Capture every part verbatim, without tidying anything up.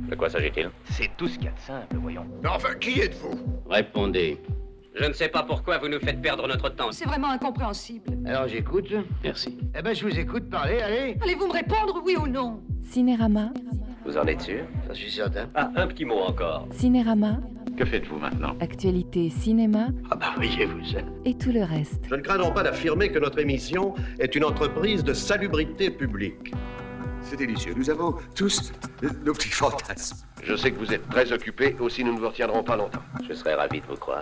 De quoi s'agit-il? C'est tout ce qu'il y a de simple, voyons. Mais enfin, qui êtes-vous? Répondez. Je ne sais pas pourquoi vous nous faites perdre notre temps. C'est vraiment incompréhensible. Alors j'écoute. Merci. Eh ben je vous écoute, parlez, allez. Allez-vous me répondre, oui ou non? Cinérama. Vous en êtes sûr? J'en suis certain. Ah, un petit mot encore. Cinérama. Que faites-vous maintenant? Actualité cinéma Ah bah voyez-vous ça. et tout le reste. Je ne crains pas d'affirmer que notre émission est une entreprise de salubrité publique. C'est délicieux. Nous avons tous nos petits fantasmes. Je sais que vous êtes très occupés, aussi nous ne vous retiendrons pas longtemps. Je serais ravi de vous croire.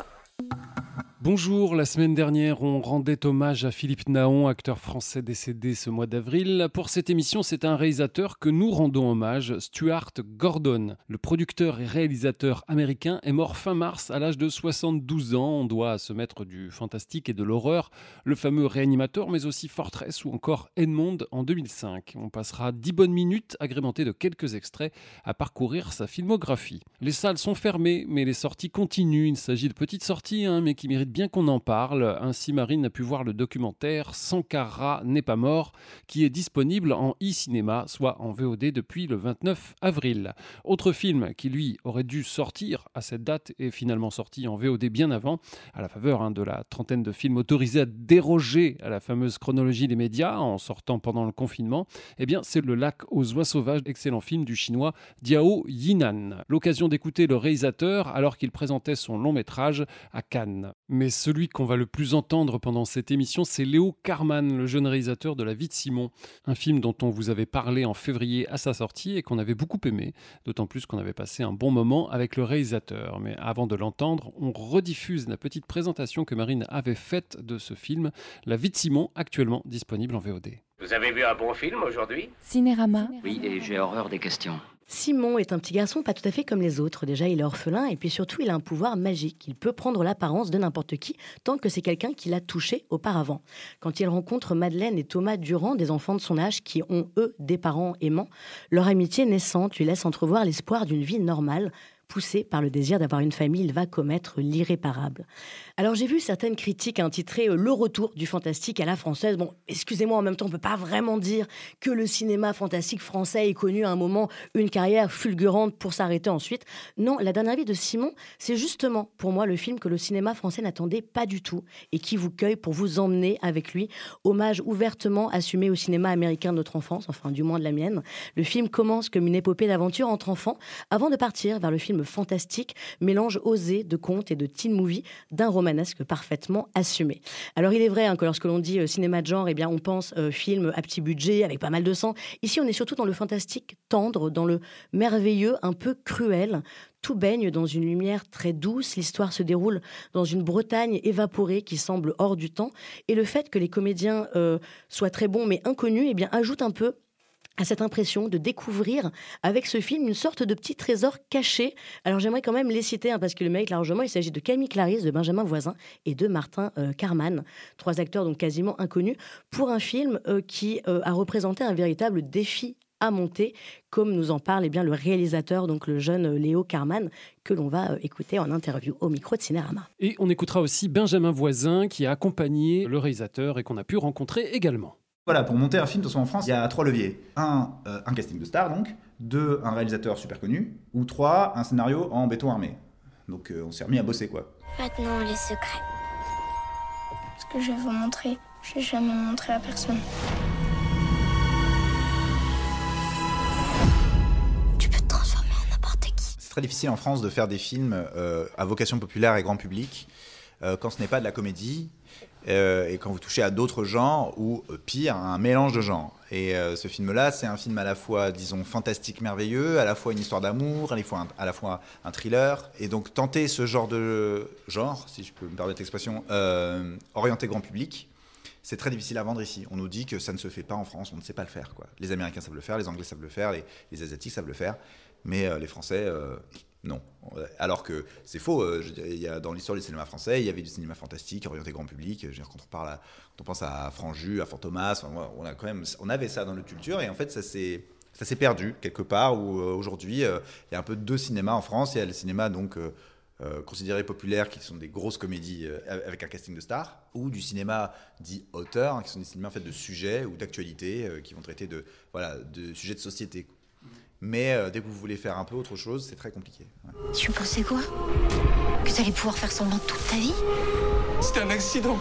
Bonjour, la semaine dernière, on rendait hommage à Philippe Naon, acteur français décédé ce mois d'avril. Pour cette émission, c'est un réalisateur que nous rendons hommage, Stuart Gordon. Le producteur et réalisateur américain est mort fin mars à l'âge de soixante-douze ans. On doit à ce maître du fantastique et de l'horreur le fameux Réanimateur, mais aussi Fortress ou encore Edmond en deux mille cinq. On passera dix bonnes minutes, agrémentées de quelques extraits, à parcourir sa filmographie. Les salles sont fermées, mais les sorties continuent. Il s'agit de petites sorties, hein, mais qui méritent bien qu'on en parle. Ainsi, Marine a pu voir le documentaire Sankara n'est pas mort, qui est disponible en e-cinéma, soit en V O D depuis le vingt-neuf avril. Autre film qui, lui, aurait dû sortir à cette date est finalement sorti en V O D bien avant, à la faveur hein, de la trentaine de films autorisés à déroger à la fameuse chronologie des médias en sortant pendant le confinement. Eh bien, c'est Le Lac aux oies sauvages, excellent film du chinois Diao Yinan. L'occasion d'écouter le réalisateur alors qu'il présentait son long métrage à Cannes. Mais celui qu'on va le plus entendre pendant cette émission, c'est Léo Carman, le jeune réalisateur de La vie de Simon. Un film dont on vous avait parlé en février à sa sortie et qu'on avait beaucoup aimé, d'autant plus qu'on avait passé un bon moment avec le réalisateur. Mais avant de l'entendre, on rediffuse la petite présentation que Marine avait faite de ce film, La vie de Simon, actuellement disponible en V O D. Vous avez vu un bon film aujourd'hui? Cinérama. Oui, et j'ai horreur des questions. Simon est un petit garçon pas tout à fait comme les autres. Déjà, il est orphelin et puis surtout, il a un pouvoir magique. Il peut prendre l'apparence de n'importe qui tant que c'est quelqu'un qui l'a touché auparavant. Quand il rencontre Madeleine et Thomas Durand, des enfants de son âge qui ont, eux, des parents aimants, leur amitié naissante lui laisse entrevoir l'espoir d'une vie normale. Poussé par le désir d'avoir une famille, il va commettre l'irréparable. Alors j'ai vu certaines critiques intitulées « Le retour du fantastique à la française ». Bon, excusez-moi, en même temps, on ne peut pas vraiment dire que le cinéma fantastique français ait connu à un moment une carrière fulgurante pour s'arrêter ensuite. Non, La dernière vie de Simon, c'est justement pour moi le film que le cinéma français n'attendait pas du tout et qui vous cueille pour vous emmener avec lui. Hommage ouvertement assumé au cinéma américain de notre enfance, enfin du moins de la mienne. Le film commence comme une épopée d'aventure entre enfants avant de partir vers le film fantastique, mélange osé de contes et de teen movie d'un romanesque parfaitement assumé. Alors il est vrai hein, que lorsque l'on dit euh, cinéma de genre, eh bien on pense euh, film à petit budget avec pas mal de sang. Ici on est surtout dans le fantastique tendre, dans le merveilleux un peu cruel. Tout baigne dans une lumière très douce. L'histoire se déroule dans une Bretagne évaporée qui semble hors du temps. Et le fait que les comédiens euh, soient très bons mais inconnus, eh bien ajoute un peu à cette impression de découvrir avec ce film une sorte de petit trésor caché. Alors j'aimerais quand même les citer hein, parce que le mérite largement. Il s'agit de Camille Claris, de Benjamin Voisin et de Martin euh, Carman, trois acteurs donc quasiment inconnus pour un film euh, qui euh, a représenté un véritable défi à monter, comme nous en parle eh bien, le réalisateur, donc le jeune Léo Carman, que l'on va euh, écouter en interview au micro de Cinérama. Et on écoutera aussi Benjamin Voisin qui a accompagné le réalisateur et qu'on a pu rencontrer également. Voilà, pour monter un film, de toute façon en France, il y a trois leviers. Un, euh, un casting de stars donc. Deux, un réalisateur super connu. Ou trois, un scénario en béton armé. Donc euh, on s'est remis à bosser quoi. Maintenant, les secrets. Ce que je vais vous montrer, je n'ai jamais montré à personne. Tu peux te transformer en n'importe qui. C'est très difficile en France de faire des films euh, à vocation populaire et grand public euh, quand ce n'est pas de la comédie. Euh, et quand vous touchez à d'autres genres ou euh, pire, un mélange de genres. Et euh, ce film-là, c'est un film à la fois, disons, fantastique, merveilleux, à la fois une histoire d'amour, à la fois un, à la fois un thriller. Et donc tenter ce genre de genre, si je peux me permettre l'expression, euh, orienté grand public, c'est très difficile à vendre ici. On nous dit que ça ne se fait pas en France, on ne sait pas le faire, quoi. Les Américains savent le faire, les Anglais savent le faire, les, les Asiatiques savent le faire, mais euh, les Français... Euh, Non. Alors que c'est faux. Euh, je, il y a, dans l'histoire du cinéma français, il y avait du cinéma fantastique, orienté grand public. Je veux dire, quand on parle, à, quand on pense à Franju, à Fantomas, on a quand même, on avait ça dans notre culture et en fait, ça s'est, ça s'est perdu quelque part. Où euh, aujourd'hui, euh, il y a un peu deux cinémas en France. Il y a le cinéma donc euh, euh, considéré populaire, qui sont des grosses comédies euh, avec un casting de stars, ou du cinéma dit auteur, hein, qui sont des cinémas en fait de sujets ou d'actualités euh, qui vont traiter de voilà de sujets de société. Mais euh, dès que vous voulez faire un peu autre chose, c'est très compliqué. Ouais. Tu pensais quoi? Que t'allais pouvoir faire semblant toute ta vie? C'était un accident.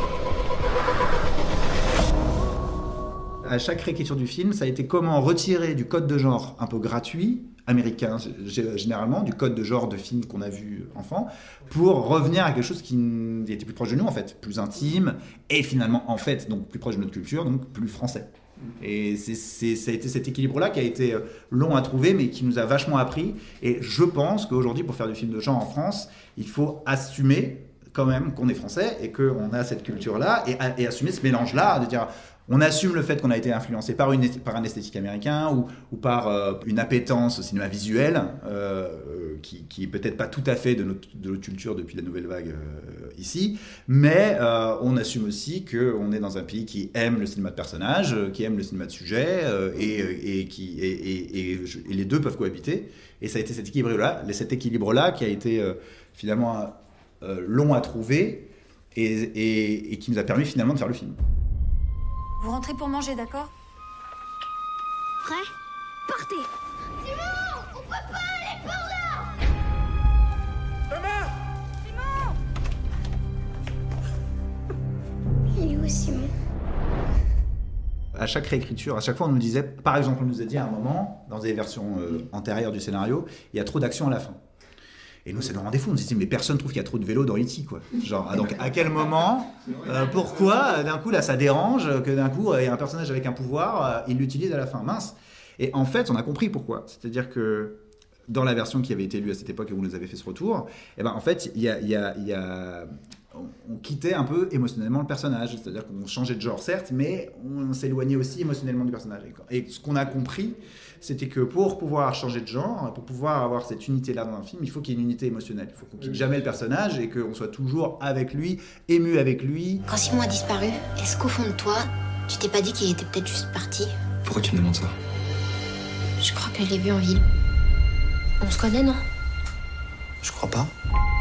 À chaque réécriture du film, ça a été comment retirer du code de genre un peu gratuit, américain généralement, du code de genre de film qu'on a vu enfant, pour revenir à quelque chose qui était plus proche de nous en fait, plus intime, et finalement en fait donc plus proche de notre culture, donc plus français. Et c'est, c'est, ça a été cet équilibre-là qui a été long à trouver, mais qui nous a vachement appris. Et je pense qu'aujourd'hui, pour faire du film de genre en France, il faut assumer quand même qu'on est français et qu'on a cette culture-là, et, et assumer ce mélange-là, de dire... On assume le fait qu'on a été influencé par, une, par un esthétique américain ou, ou par euh, une appétence au cinéma visuel euh, qui, qui est peut-être pas tout à fait de notre, de notre culture depuis la nouvelle vague euh, ici, mais euh, on assume aussi qu'on est dans un pays qui aime le cinéma de personnages, qui aime le cinéma de sujet euh, et, et, qui, et, et, et, et les deux peuvent cohabiter. Et ça a été cet équilibre-là, cet équilibre-là qui a été euh, finalement euh, long à trouver et, et, et qui nous a permis finalement de faire le film. Vous rentrez pour manger, d'accord? Prêt? Partez! Simon! On peut pas aller par là! Thomas! Simon! Il est où, Simon? À chaque réécriture, à chaque fois on nous disait, par exemple on nous a dit à un moment, dans des versions euh, antérieures du scénario, il y a trop d'action à la fin. Et nous, ça nous rendait fou. On se dit, mais personne trouve qu'il y a trop de vélo dans E T, quoi. Genre, ah, donc, à quel moment, euh, pourquoi, d'un coup, là, ça dérange que d'un coup, il y a un personnage avec un pouvoir, euh, il l'utilise à la fin, mince. Et en fait, on a compris pourquoi. C'est-à-dire que dans la version qui avait été lue à cette époque et où on nous avait fait ce retour, eh ben, en fait, il y a, y a, y a... on quittait un peu émotionnellement le personnage. C'est-à-dire qu'on changeait de genre, certes, mais on s'éloignait aussi émotionnellement du personnage. Et ce qu'on a compris, c'était que pour pouvoir changer de genre, pour pouvoir avoir cette unité-là dans un film, il faut qu'il y ait une unité émotionnelle. Il faut qu'on quitte jamais le personnage et qu'on soit toujours avec lui, ému avec lui. Quand Simon a disparu, est-ce qu'au fond de toi, tu t'es pas dit qu'il était peut-être juste parti? Pourquoi tu me demandes ça? Je crois que je l'ai vu en ville. On se connaît, non? Je crois pas.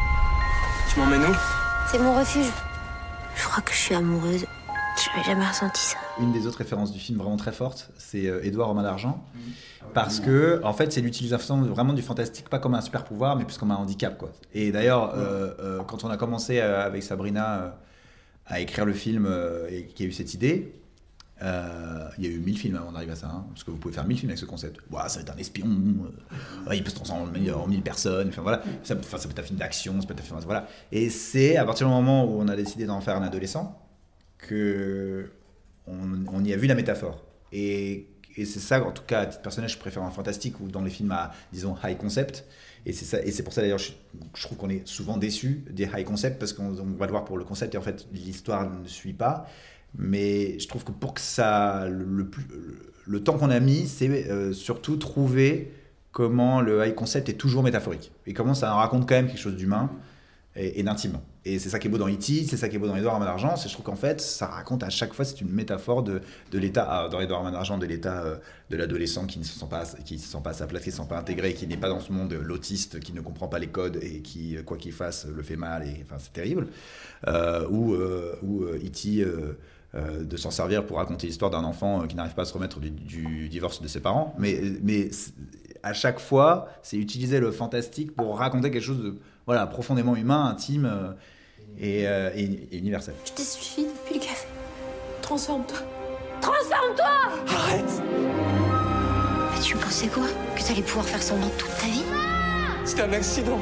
Tu m'emmènes où? C'est mon refuge. Je crois que je suis amoureuse. J'avais jamais ressenti ça. Une des autres références du film vraiment très forte, c'est euh, Édouard aux mains d'argent. Parce que, en fait, c'est l'utilisation vraiment du fantastique, pas comme un super pouvoir, mais plus comme un handicap, quoi. Et d'ailleurs, euh, euh, quand on a commencé euh, avec Sabrina euh, à écrire le film euh, et qu'il y a eu cette idée, euh, il y a eu mille films avant d'arriver à ça, hein, parce que vous pouvez faire mille films avec ce concept. Ouah, ça va être un espion, euh, ouais, il peut se transformer en mille personnes, enfin voilà. Ça, ça peut être un film d'action, ça peut être un film, voilà. Et c'est à partir du moment où on a décidé d'en faire un adolescent que on, on y a vu la métaphore. Et, et c'est ça, en tout cas, à titre personnel, je préfère un fantastique ou dans les films à, disons, high concept. Et c'est, ça, et c'est pour ça, d'ailleurs, je, je trouve qu'on est souvent déçus des high concept parce qu'on on va le voir pour le concept et en fait, l'histoire ne suit pas. Mais je trouve que pour que ça... Le, le, le, le temps qu'on a mis, c'est euh, surtout trouver comment le high concept est toujours métaphorique. Et comment ça raconte quand même quelque chose d'humain et, et d'intime. Et c'est ça qui est beau dans E T, c'est ça qui est beau dans Édouard aux mains d'argent, c'est je trouve qu'en fait, ça raconte à chaque fois, c'est une métaphore de, de l'état, ah, dans Édouard aux mains d'argent, de l'état euh, de l'adolescent qui ne se sent pas, qui se sent pas à sa place, qui ne se sent pas intégré, qui n'est pas dans ce monde, l'autiste, qui ne comprend pas les codes et qui, quoi qu'il fasse, le fait mal, et enfin, c'est terrible. Euh, ou euh, ou euh, E T euh, euh, de s'en servir pour raconter l'histoire d'un enfant qui n'arrive pas à se remettre du, du divorce de ses parents. Mais, mais à chaque fois, c'est utiliser le fantastique pour raconter quelque chose de voilà, profondément humain, intime euh, et, euh, et, et universel. Je t'ai suffi depuis le café. Transforme-toi. Transforme-toi! Arrête! Mais tu pensais quoi? Que t'allais pouvoir faire semblant toute ta vie? C'était un accident.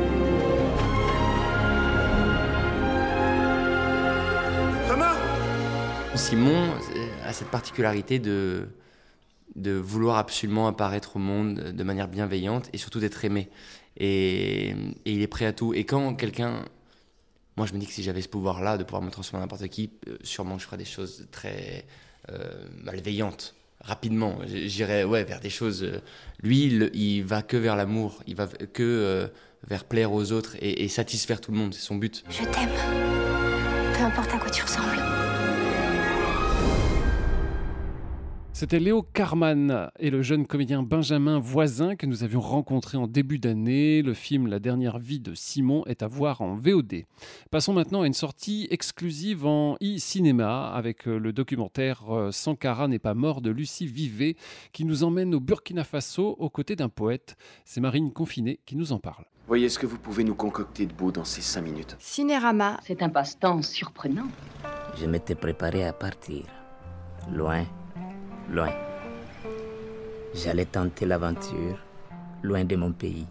Thomas! Simon a cette particularité de, de vouloir absolument apparaître au monde de manière bienveillante et surtout d'être aimé. Et, et il est prêt à tout. Et quand quelqu'un... Moi, je me dis que si j'avais ce pouvoir-là, de pouvoir me transformer en n'importe qui, euh, sûrement je ferais des choses très euh, malveillantes. Rapidement, j'irais ouais, vers des choses... Euh, lui, il, il va que vers l'amour. Il va que euh, vers plaire aux autres et, et satisfaire tout le monde. C'est son but. Je t'aime. Peu importe à quoi tu ressembles. C'était Léo Carman et le jeune comédien Benjamin Voisin que nous avions rencontré en début d'année. Le film La dernière vie de Simon est à voir en V O D. Passons maintenant à une sortie exclusive en e-cinéma avec le documentaire Sankara n'est pas mort de Lucie Vivet qui nous emmène au Burkina Faso aux côtés d'un poète. C'est Marine Confiné qui nous en parle. Voyez ce que vous pouvez nous concocter de beau dans ces cinq minutes. Cinérama. C'est un passe-temps surprenant. Je m'étais préparé à partir. Loin, loin. J'allais tenter l'aventure, loin de mon pays.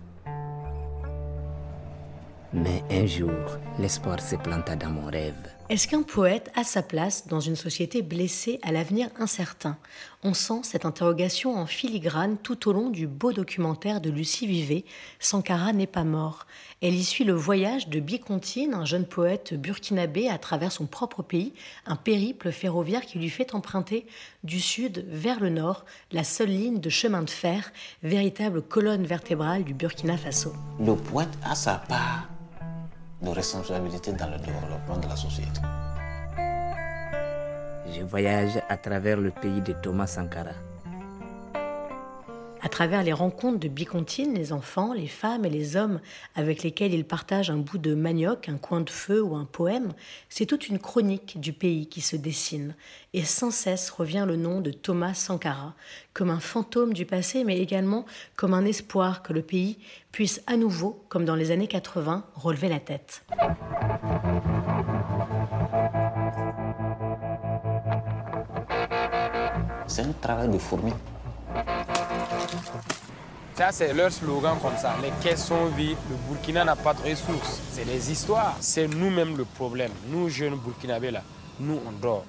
Mais un jour, l'espoir se planta dans mon rêve. Est-ce qu'un poète a sa place dans une société blessée à l'avenir incertain ? On sent cette interrogation en filigrane tout au long du beau documentaire de Lucie Vivet, Sankara n'est pas mort. Elle y suit le voyage de Bikontine, un jeune poète burkinabé à travers son propre pays, un périple ferroviaire qui lui fait emprunter du sud vers le nord la seule ligne de chemin de fer, véritable colonne vertébrale du Burkina Faso. Le poète a sa part de responsabilité dans le développement de la société. Je voyage à travers le pays de Thomas Sankara. À travers les rencontres de Bikontine, les enfants, les femmes et les hommes avec lesquels il partage un bout de manioc, un coin de feu ou un poème, c'est toute une chronique du pays qui se dessine. Et sans cesse revient le nom de Thomas Sankara, comme un fantôme du passé, mais également comme un espoir que le pays puisse à nouveau, comme dans les années quatre-vingts, relever la tête. C'est un travail de fourmi. Ça, c'est leur slogan comme ça. Les caisses sont vides, le Burkina n'a pas de ressources. C'est les histoires. C'est nous-mêmes le problème. Nous, jeunes Burkinabés, là, nous, on dort.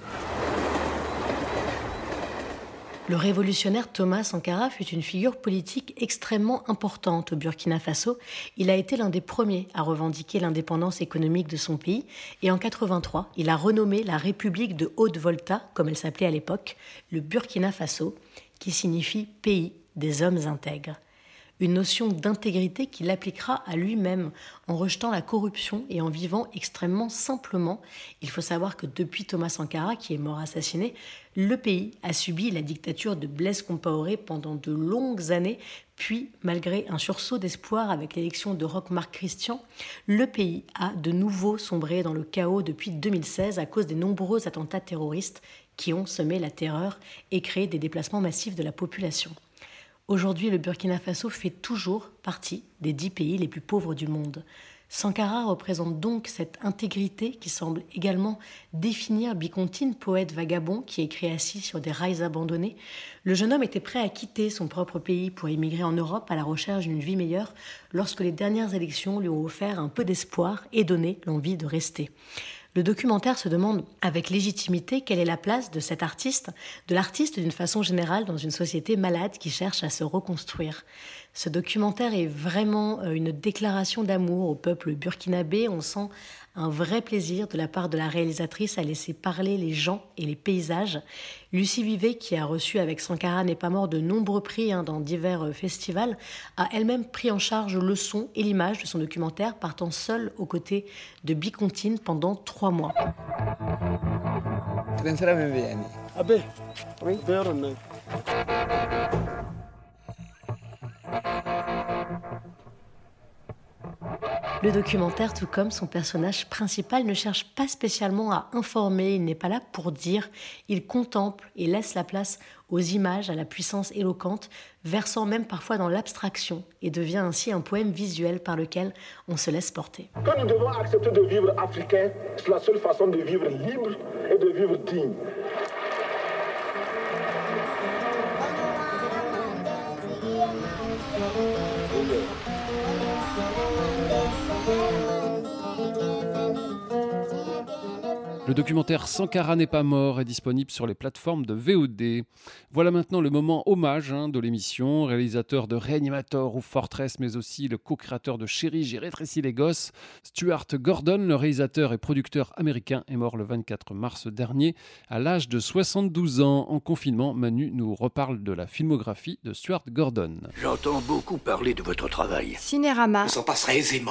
Le révolutionnaire Thomas Sankara fut une figure politique extrêmement importante au Burkina Faso. Il a été l'un des premiers à revendiquer l'indépendance économique de son pays. Et en quatre-vingt-trois, il a renommé la République de Haute-Volta, comme elle s'appelait à l'époque, le Burkina Faso, qui signifie « pays des hommes intègres ». Une notion d'intégrité qu'il appliquera à lui-même en rejetant la corruption et en vivant extrêmement simplement. Il faut savoir que depuis Thomas Sankara, qui est mort assassiné, le pays a subi la dictature de Blaise Compaoré pendant de longues années. Puis, malgré un sursaut d'espoir avec l'élection de Roch Marc Christian, le pays a de nouveau sombré dans le chaos depuis deux mille seize à cause des nombreux attentats terroristes qui ont semé la terreur et créé des déplacements massifs de la population. Aujourd'hui, le Burkina Faso fait toujours partie des dix pays les plus pauvres du monde. Sankara représente donc cette intégrité qui semble également définir Bikontine, poète vagabond qui écrit assis sur des rails abandonnés. Le jeune homme était prêt à quitter son propre pays pour émigrer en Europe à la recherche d'une vie meilleure lorsque les dernières élections lui ont offert un peu d'espoir et donné l'envie de rester. Le documentaire se demande avec légitimité quelle est la place de cet artiste, de l'artiste d'une façon générale dans une société malade qui cherche à se reconstruire. Ce documentaire est vraiment une déclaration d'amour au peuple burkinabé. On sent un vrai plaisir de la part de la réalisatrice à laisser parler les gens et les paysages. Lucie Vivet, qui a reçu avec Sankara n'est pas mort de nombreux prix hein, dans divers festivals, a elle-même pris en charge le son et l'image de son documentaire, partant seule aux côtés de Bikontine pendant trois mois. Le documentaire, tout comme son personnage principal, ne cherche pas spécialement à informer, il n'est pas là pour dire, il contemple et laisse la place aux images, à la puissance éloquente, versant même parfois dans l'abstraction et devient ainsi un poème visuel par lequel on se laisse porter. Que nous devons accepter de vivre africain, c'est la seule façon de vivre libre et de vivre digne. Le documentaire Sankara n'est pas mort est disponible sur les plateformes de V O D. Voilà maintenant le moment hommage hein, de l'émission. Réalisateur de Réanimator ou Fortress, mais aussi le co-créateur de Chérie, j'ai rétréci les gosses. Stuart Gordon, le réalisateur et producteur américain, est mort le vingt-quatre mars dernier à l'âge de soixante-douze ans. En confinement, Manu nous reparle de la filmographie de Stuart Gordon. J'entends beaucoup parler de votre travail. Cinérama. On s'en passera aisément.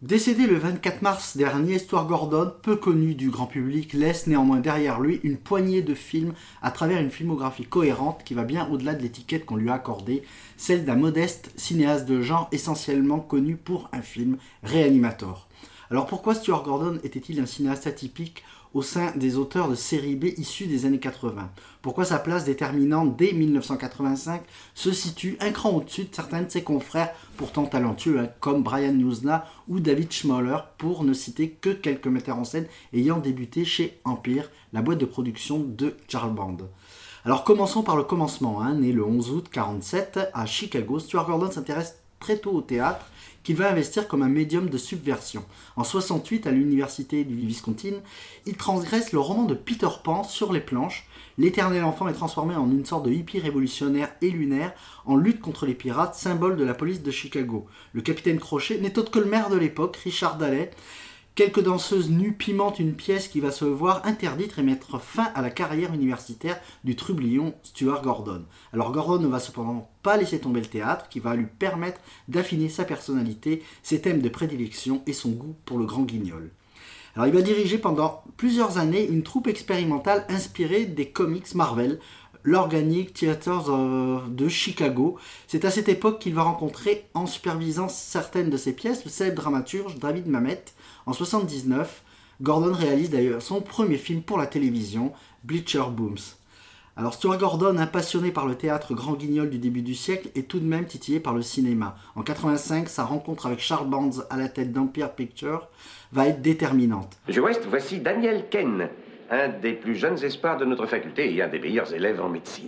Décédé le vingt-quatre mars dernier, Stuart Gordon, peu connu du grand public, laisse néanmoins derrière lui une poignée de films à travers une filmographie cohérente qui va bien au-delà de l'étiquette qu'on lui a accordée, celle d'un modeste cinéaste de genre essentiellement connu pour un film, Reanimator. Alors pourquoi Stuart Gordon était-il un cinéaste atypique au sein des auteurs de série B issus des années quatre-vingts? Pourquoi sa place déterminante dès dix-neuf cent quatre-vingt-cinq se situe un cran au-dessus de certains de ses confrères pourtant talentueux hein, comme Brian Yuzna ou David Schmoller, pour ne citer que quelques metteurs en scène ayant débuté chez Empire, la boîte de production de Charles Band. Alors commençons par le commencement, hein. Né le onze août quarante-sept à Chicago, Stuart Gordon s'intéresse très tôt au théâtre, qu'il va investir comme un médium de subversion. En soixante-huit, à l'université du Wisconsin, il transgresse le roman de Peter Pan sur les planches. L'éternel enfant est transformé en une sorte de hippie révolutionnaire et lunaire en lutte contre les pirates, symbole de la police de Chicago. Le capitaine Crochet n'est autre que le maire de l'époque, Richard Daley. Quelques danseuses nues pimentent une pièce qui va se voir interdite et mettre fin à la carrière universitaire du trublion Stuart Gordon. Alors Gordon ne va cependant pas laisser tomber le théâtre, qui va lui permettre d'affiner sa personnalité, ses thèmes de prédilection et son goût pour le grand guignol. Alors il va diriger pendant plusieurs années une troupe expérimentale inspirée des comics Marvel, l'Organic Theatres de Chicago. C'est à cette époque qu'il va rencontrer, en supervisant certaines de ses pièces, le célèbre dramaturge David Mamet. En soixante-dix-neuf, Gordon réalise d'ailleurs son premier film pour la télévision, Bleacher Booms. Alors Stuart Gordon, impassionné par le théâtre grand guignol du début du siècle, est tout de même titillé par le cinéma. En quatre-vingt-cinq, sa rencontre avec Charles Bands à la tête d'Empire Pictures va être déterminante. Monsieur West, voici Daniel Ken, un des plus jeunes espoirs de notre faculté et un des meilleurs élèves en médecine.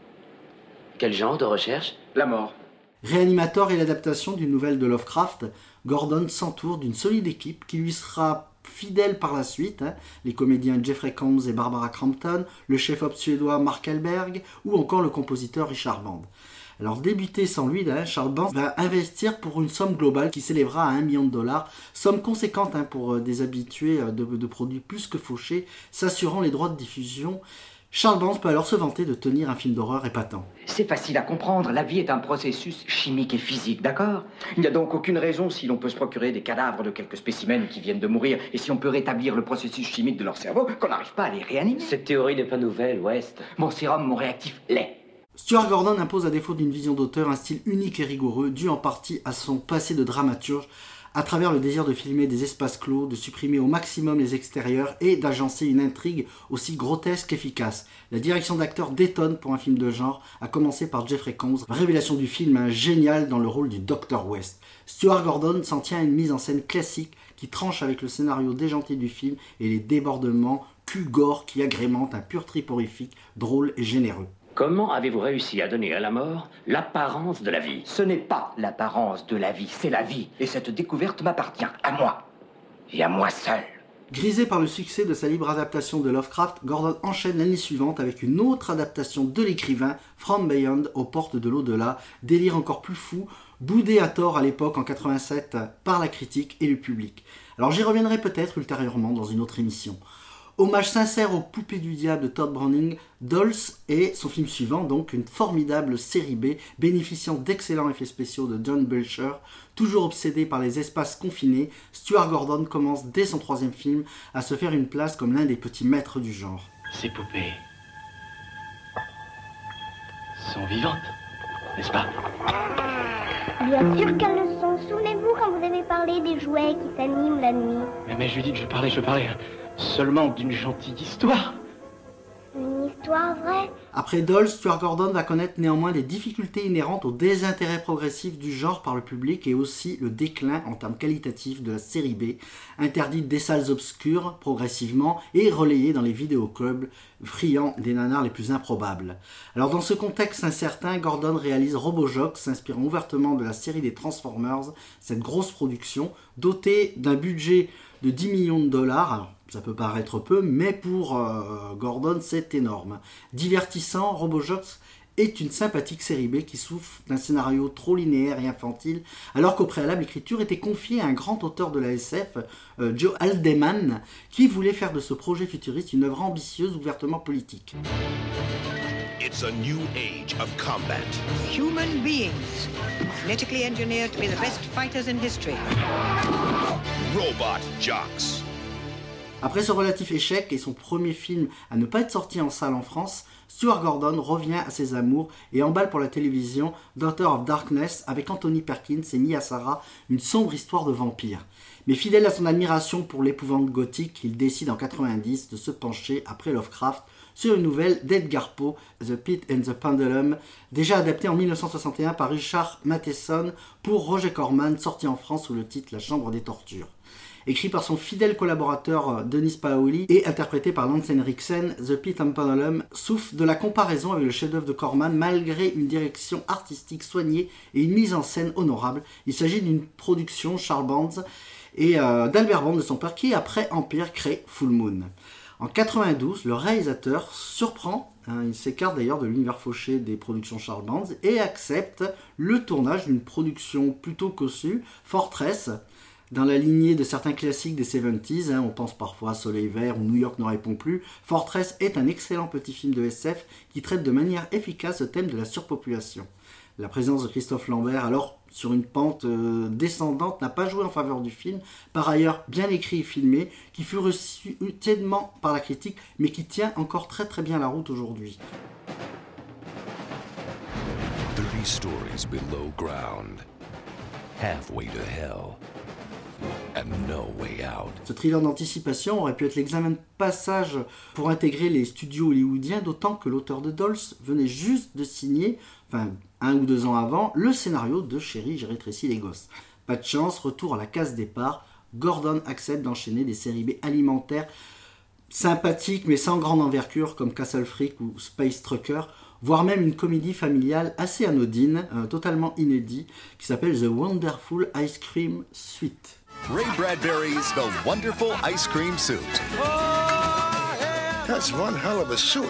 Quel genre de recherche? La mort. Reanimator est l'adaptation d'une nouvelle de Lovecraft. Gordon s'entoure d'une solide équipe qui lui sera fidèle par la suite, hein, les comédiens Jeffrey Combs et Barbara Crampton, le chef-op suédois Mark Hellberg ou encore le compositeur Richard Band. Alors débuté sans lui, hein, Charles Band va investir pour une somme globale qui s'élèvera à un million de dollars, somme conséquente hein, pour euh, des habitués euh, de, de produits plus que fauchés, s'assurant les droits de diffusion. Charles Band peut alors se vanter de tenir un film d'horreur épatant. C'est facile à comprendre, la vie est un processus chimique et physique, d'accord? Il n'y a donc aucune raison, si l'on peut se procurer des cadavres de quelques spécimens qui viennent de mourir, et si on peut rétablir le processus chimique de leur cerveau, qu'on n'arrive pas à les réanimer. Cette théorie n'est pas nouvelle, West. Mon sérum, mon réactif l'est. Stuart Gordon impose à défaut d'une vision d'auteur un style unique et rigoureux, dû en partie à son passé de dramaturge, à travers le désir de filmer des espaces clos, de supprimer au maximum les extérieurs et d'agencer une intrigue aussi grotesque qu'efficace. La direction d'acteur détonne pour un film de genre, à commencer par Jeffrey Combs, révélation du film hein, génial dans le rôle du docteur West. Stuart Gordon s'en tient à une mise en scène classique qui tranche avec le scénario déjanté du film et les débordements cul-gore qui agrémentent un pur trip horrifique, drôle et généreux. Comment avez-vous réussi à donner à la mort l'apparence de la vie? Ce n'est pas l'apparence de la vie, c'est la vie. Et cette découverte m'appartient, à moi. Et à moi seul. Grisé par le succès de sa libre adaptation de Lovecraft, Gordon enchaîne l'année suivante avec une autre adaptation de l'écrivain, From Beyond, aux portes de l'au-delà, délire encore plus fou, boudé à tort à l'époque en quatre-vingt-sept par la critique et le public. Alors j'y reviendrai peut-être ultérieurement dans une autre émission. Hommage sincère aux poupées du diable de Todd Browning, Dolls est son film suivant, donc une formidable série B bénéficiant d'excellents effets spéciaux de John Belcher. Toujours obsédé par les espaces confinés, Stuart Gordon commence dès son troisième film à se faire une place comme l'un des petits maîtres du genre. Ces poupées sont vivantes, n'est-ce pas? Bien sûr qu'elles le sont. Souvenez-vous quand vous avez parlé des jouets qui s'animent la nuit. Mais, mais Judith, je parlais, je parlais seulement d'une gentille histoire. Une histoire vraie. Après Dolls, Stuart Gordon va connaître néanmoins des difficultés inhérentes au désintérêt progressif du genre par le public et aussi le déclin en termes qualitatifs de la série B, interdite des salles obscures progressivement et relayée dans les vidéoclubs, friand des nanars les plus improbables. Alors dans ce contexte incertain, Gordon réalise Robojock, s'inspirant ouvertement de la série des Transformers, cette grosse production dotée d'un budget de dix millions de dollars. Alors, ça peut paraître peu, mais pour euh, Gordon, c'est énorme. Divertissant, Robojock est une sympathique série B qui souffre d'un scénario trop linéaire et infantile, alors qu'au préalable, l'écriture était confiée à un grand auteur de la S F, euh, Joe Haldeman, qui voulait faire de ce projet futuriste une œuvre ambitieuse, ouvertement politique. It's a new age of combat. Human beings, genetically engineered to be the best fighters in history. Robot Jocks. Après ce relatif échec et son premier film à ne pas être sorti en salle en France, Stuart Gordon revient à ses amours et emballe pour la télévision Daughter of Darkness avec Anthony Perkins et Mia Sara, une sombre histoire de vampire. Mais fidèle à son admiration pour l'épouvante gothique, il décide en quatre-vingt-dix de se pencher, après Lovecraft, sur une nouvelle d'Edgar Poe, The Pit and the Pendulum, déjà adaptée en dix-neuf cent soixante et un par Richard Matheson pour Roger Corman, sorti en France sous le titre La Chambre des Tortures. Écrit par son fidèle collaborateur Denis Paoli et interprété par Lance Henriksen, The Pit and Pendulum souffre de la comparaison avec le chef-d'œuvre de Corman malgré une direction artistique soignée et une mise en scène honorable. Il s'agit d'une production Charles Bands et euh, d'Albert Bond de son père qui, après Empire, crée Full Moon. En quatre-vingt-douze, le réalisateur surprend, hein, il s'écarte d'ailleurs de l'univers fauché des productions Charles Bands et accepte le tournage d'une production plutôt cossue, Fortress, dans la lignée de certains classiques des soixante-dix, hein, on pense parfois à Soleil Vert ou New York ne répond plus. Fortress est un excellent petit film de S F qui traite de manière efficace le thème de la surpopulation. La présence de Christophe Lambert, alors sur une pente euh, descendante, n'a pas joué en faveur du film, par ailleurs bien écrit et filmé, qui fut reçu tièdement par la critique, mais qui tient encore très très bien la route aujourd'hui. thirty stories below ground, halfway to hell, and no way out. Ce thriller d'anticipation aurait pu être l'examen de passage pour intégrer les studios hollywoodiens, d'autant que l'auteur de Dolls venait juste de signer, enfin un ou deux ans avant, le scénario de Chérie, j'ai rétréci les gosses. Pas de chance, retour à la case départ, Gordon accepte d'enchaîner des séries B alimentaires sympathiques mais sans grande envergure comme Castle Freak ou Space Trucker, voire même une comédie familiale assez anodine, euh, totalement inédite, qui s'appelle The Wonderful Ice Cream Suite. Ray Bradbury's The Wonderful Ice Cream Suit. That's one hell of a suit.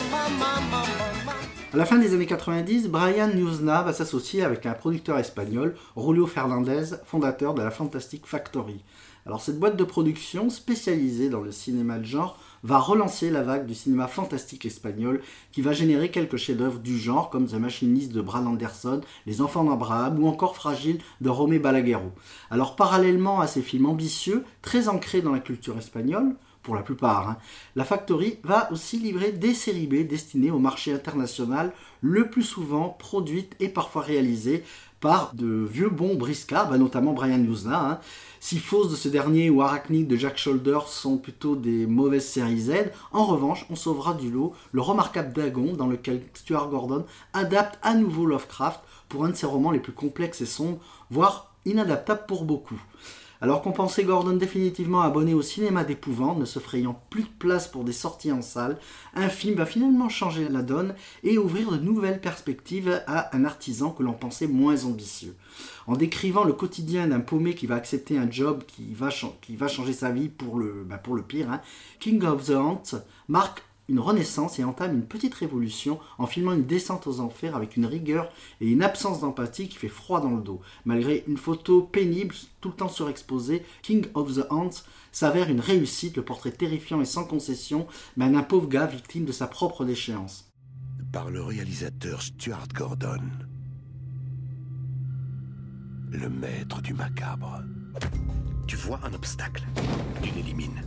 À la fin des années quatre-vingt-dix, Brian Yuzna va s'associer avec un producteur espagnol, Julio Fernandez, fondateur de la Fantastic Factory. Alors cette boîte de production spécialisée dans le cinéma de genre va relancer la vague du cinéma fantastique espagnol qui va générer quelques chefs-d'œuvre du genre comme The Machinist de Brad Anderson, Les Enfants d'Abraham ou encore Fragile de Romé Balaguerro. Alors parallèlement à ces films ambitieux, très ancrés dans la culture espagnole, pour la plupart, hein, la Factory va aussi livrer des séries B destinées au marché international, le plus souvent produites et parfois réalisées par de vieux bons briscards, bah notamment Brian Yuzna. Hein. Si Fausse de ce dernier ou Arachnid de Jack Shoulder sont plutôt des mauvaises séries Z, en revanche, on sauvera du lot le remarquable Dagon, dans lequel Stuart Gordon adapte à nouveau Lovecraft pour un de ses romans les plus complexes et sombres, voire inadaptables pour beaucoup. Alors qu'on pensait Gordon définitivement abonné au cinéma d'épouvante, ne se frayant plus de place pour des sorties en salle, un film va finalement changer la donne et ouvrir de nouvelles perspectives à un artisan que l'on pensait moins ambitieux. En décrivant le quotidien d'un paumé qui va accepter un job qui va, qui va changer sa vie pour le, bah pour le pire, hein, King of the Ants marque une renaissance et entame une petite révolution en filmant une descente aux enfers avec une rigueur et une absence d'empathie qui fait froid dans le dos. Malgré une photo pénible, tout le temps surexposée, King of the Ants s'avère une réussite, le portrait terrifiant et sans concession mais d'un pauvre gars victime de sa propre déchéance. Par le réalisateur Stuart Gordon, le maître du macabre. Tu vois un obstacle, tu l'élimines.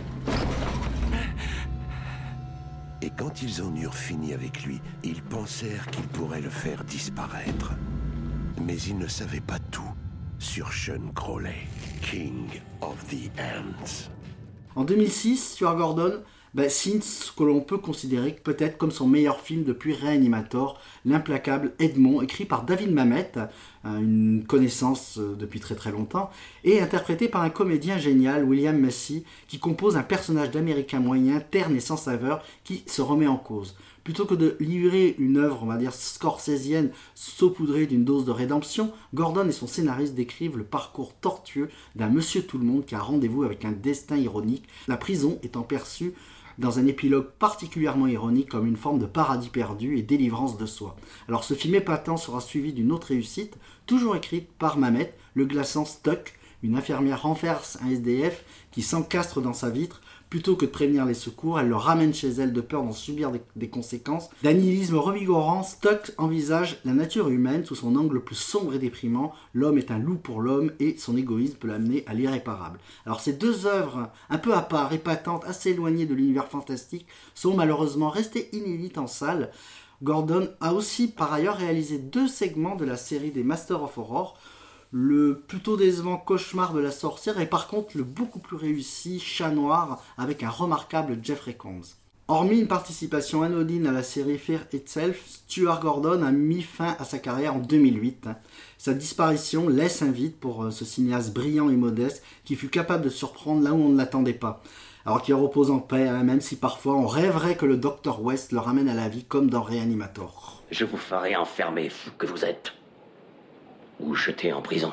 Et quand ils en eurent fini avec lui, ils pensèrent qu'ils pourraient le faire disparaître. Mais ils ne savaient pas tout sur Sean Crowley, King of the Ants. En deux mille six, Stuart Gordon bah, signe ce que l'on peut considérer peut-être comme son meilleur film depuis Reanimator, l'implacable Edmond, écrit par David Mamet, une connaissance depuis très très longtemps, et interprété par un comédien génial, William Massey, qui compose un personnage d'américain moyen, terne et sans saveur, qui se remet en cause. Plutôt que de livrer une œuvre, on va dire, scorsésienne, saupoudrée d'une dose de rédemption, Gordon et son scénariste décrivent le parcours tortueux d'un monsieur tout-le-monde qui a rendez-vous avec un destin ironique, la prison étant perçue dans un épilogue particulièrement ironique comme une forme de paradis perdu et délivrance de soi. Alors ce film épatant sera suivi d'une autre réussite, toujours écrite par Mamet, le glaçant Stuck, Une infirmière renverse un S D F qui s'encastre dans sa vitre. Plutôt que de prévenir les secours, elle le ramène chez elle de peur d'en subir des, des conséquences. D'un nihilisme revigorant, Stock envisage la nature humaine sous son angle le plus sombre et déprimant. L'homme est un loup pour l'homme et son égoïsme peut l'amener à l'irréparable. Alors ces deux œuvres, un peu à part, épatantes, assez éloignées de l'univers fantastique, sont malheureusement restées inédites en salle. Gordon a aussi par ailleurs réalisé deux segments de la série des Masters of Horror, le plutôt décevant Cauchemar de la sorcière et par contre le beaucoup plus réussi Chat Noir avec un remarquable Jeffrey Combs. Hormis une participation anodine à la série Fear Itself, Stuart Gordon a mis fin à sa carrière en deux mille huit. Sa disparition laisse un vide pour ce cinéaste brillant et modeste qui fut capable de surprendre là où on ne l'attendait pas. Alors qu'il repose en paix, hein, même si parfois on rêverait que le docteur West le ramène à la vie comme dans Reanimator. Je vous ferai enfermer, fou que vous êtes. Ou jeter en prison.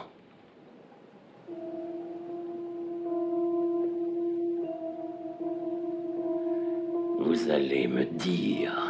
Vous allez me dire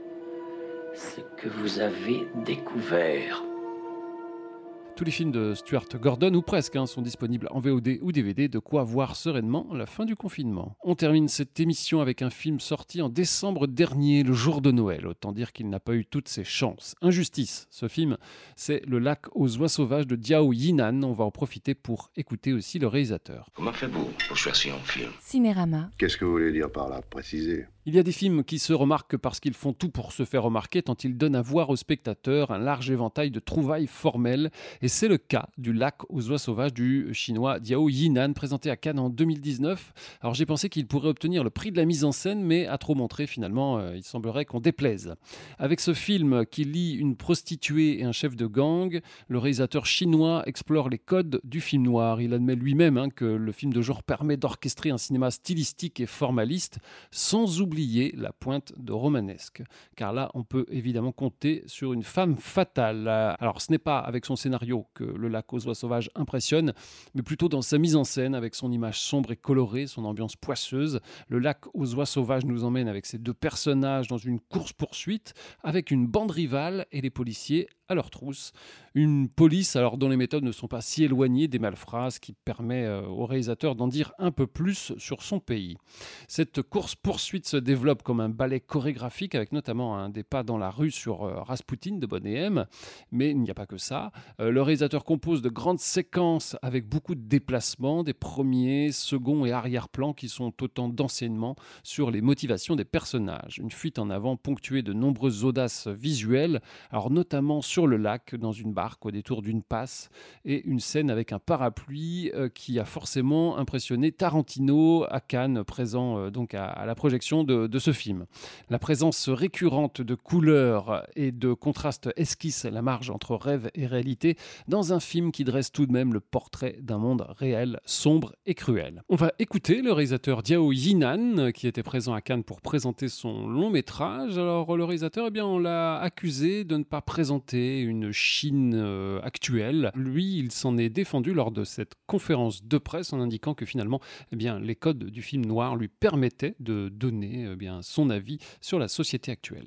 ce que vous avez découvert. Tous les films de Stuart Gordon, ou presque, hein, sont disponibles en V O D ou D V D, de quoi voir sereinement la fin du confinement. On termine cette émission avec un film sorti en décembre dernier, le jour de Noël. Autant dire qu'il n'a pas eu toutes ses chances. Injustice, ce film, c'est Le lac aux oies sauvages de Diao Yinan. On va en profiter pour écouter aussi le réalisateur. Comment faites-vous pour choisir un film? Cinérama. Qu'est-ce que vous voulez dire par là? Préciser. Il y a des films qui se remarquent parce qu'ils font tout pour se faire remarquer, tant ils donnent à voir aux spectateurs un large éventail de trouvailles formelles. Et c'est le cas du lac aux oies sauvages du chinois Diao Yinan, présenté à Cannes en deux mille dix-neuf. Alors j'ai pensé qu'il pourrait obtenir le prix de la mise en scène, mais à trop montrer finalement, euh, il semblerait qu'on déplaise. Avec ce film qui lie une prostituée et un chef de gang, le réalisateur chinois explore les codes du film noir. Il admet lui-même hein, que le film de genre permet d'orchestrer un cinéma stylistique et formaliste, sans oublier oublier la pointe de romanesque, car là on peut évidemment compter sur une femme fatale. Alors ce n'est pas avec son scénario que Le lac aux oies sauvages impressionne, mais plutôt dans sa mise en scène avec son image sombre et colorée, son ambiance poisseuse. Le lac aux oies sauvages nous emmène avec ses deux personnages dans une course-poursuite avec une bande rivale et les policiers à leur trousse. Une police alors dont les méthodes ne sont pas si éloignées des malfrats, ce qui permet euh, au réalisateur d'en dire un peu plus sur son pays. Cette course-poursuite se développe comme un ballet chorégraphique avec notamment un des pas dans la rue sur euh, Rasputin de Bonnet M, mais il n'y a pas que ça. Euh, le réalisateur compose de grandes séquences avec beaucoup de déplacements, des premiers, seconds et arrière-plans qui sont autant d'enseignements sur les motivations des personnages. Une fuite en avant ponctuée de nombreuses audaces visuelles, alors notamment sur le lac, dans une barque au détour d'une passe, et une scène avec un parapluie euh, qui a forcément impressionné Tarantino à Cannes, présent euh, donc à, à la projection de, de ce film. La présence récurrente de couleurs et de contrastes esquisse la marge entre rêve et réalité dans un film qui dresse tout de même le portrait d'un monde réel, sombre et cruel. On va écouter le réalisateur Diao Yinan qui était présent à Cannes pour présenter son long métrage. Alors le réalisateur, eh bien, on l'a accusé de ne pas présenter une Chine euh, actuelle. Lui, il s'en est défendu lors de cette conférence de presse en indiquant que finalement, eh bien, les codes du film noir lui permettaient de donner eh bien, son avis sur la société actuelle.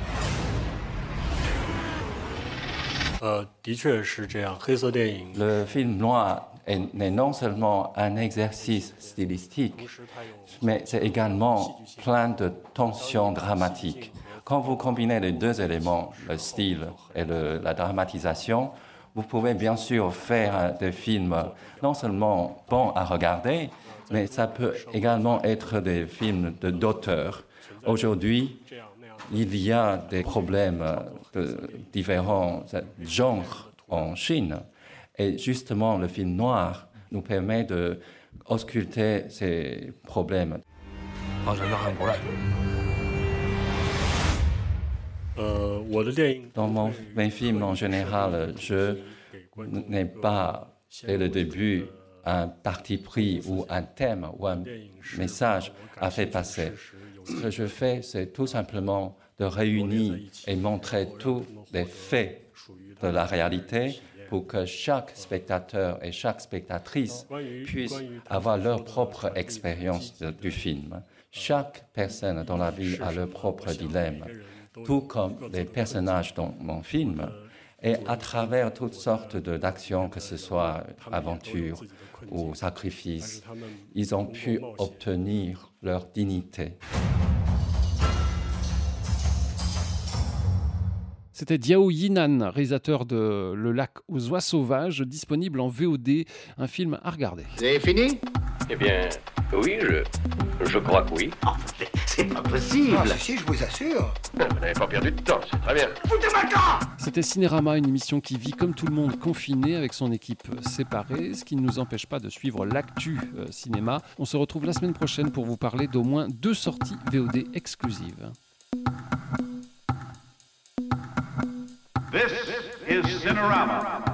Le film noir est, n'est non seulement un exercice stylistique, mais c'est également plein de tensions dramatiques. Quand vous combinez les deux éléments, le style et le, la dramatisation, vous pouvez bien sûr faire des films non seulement bons à regarder, mais ça peut également être des films de, d'auteur. Aujourd'hui, il y a des problèmes de différents genres en Chine. Et justement, le film noir nous permet d'ausculter ces problèmes. Dans mon, mes films, en général, je n'ai pas, dès le début, un parti pris ou un thème ou un message à faire passer. Ce que je fais, c'est tout simplement de réunir et montrer tous les faits de la réalité pour que chaque spectateur et chaque spectatrice puisse avoir leur propre expérience de, du film. Chaque personne dans la vie a leur propre dilemme, tout comme les personnages dans mon film. Et à travers toutes sortes de, d'actions, que ce soit aventure ou sacrifice, ils ont pu obtenir leur dignité. C'était Diao Yinan, réalisateur de Le Lac aux oies sauvages, disponible en V O D, un film à regarder. C'est fini ? Eh bien, oui, je, je crois que oui. Oh, c'est pas possible. Ah, si, si, je vous assure. Vous n'avez pas perdu de temps, c'est très bien. Foutez ma camp ! C'était Cinérama, une émission qui vit comme tout le monde confiné avec son équipe séparée, ce qui ne nous empêche pas de suivre l'actu euh, cinéma. On se retrouve la semaine prochaine pour vous parler d'au moins deux sorties V O D exclusives. This is Cinerama.